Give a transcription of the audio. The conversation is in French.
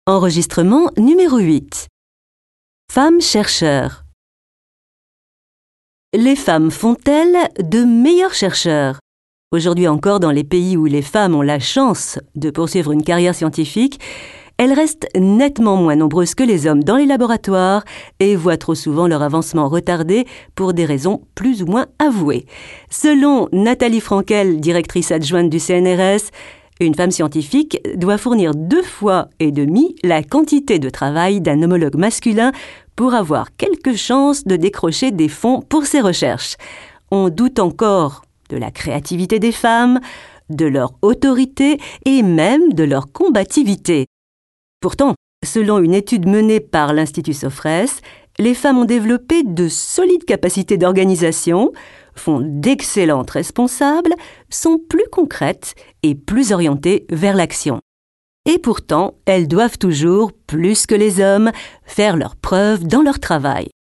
Enregistrement numéro 8. Femmes chercheurs. Les femmes font-elles de meilleurs chercheurs? Aujourd'hui encore, dans les pays où les femmes ont la chance de poursuivre une carrière scientifique, elles restent nettement moins nombreuses que les hommes dans les laboratoires et voient trop souvent leur avancement retardé pour des raisons plus ou moins avouées. Selon Nathalie Frankel, directrice adjointe du CNRS, une femme scientifique doit fournir 2,5 fois la quantité de travail d'un homologue masculin pour avoir quelques chances de décrocher des fonds pour ses recherches. On doute encore de la créativité des femmes, de leur autorité et même de leur combativité. Pourtant, selon une étude menée par l'Institut Sophrès, les femmes ont développé de solides capacités d'organisation, font d'excellentes responsables, sont plus concrètes et plus orientées vers l'action. Et pourtant, elles doivent toujours, plus que les hommes, faire leurs preuves dans leur travail.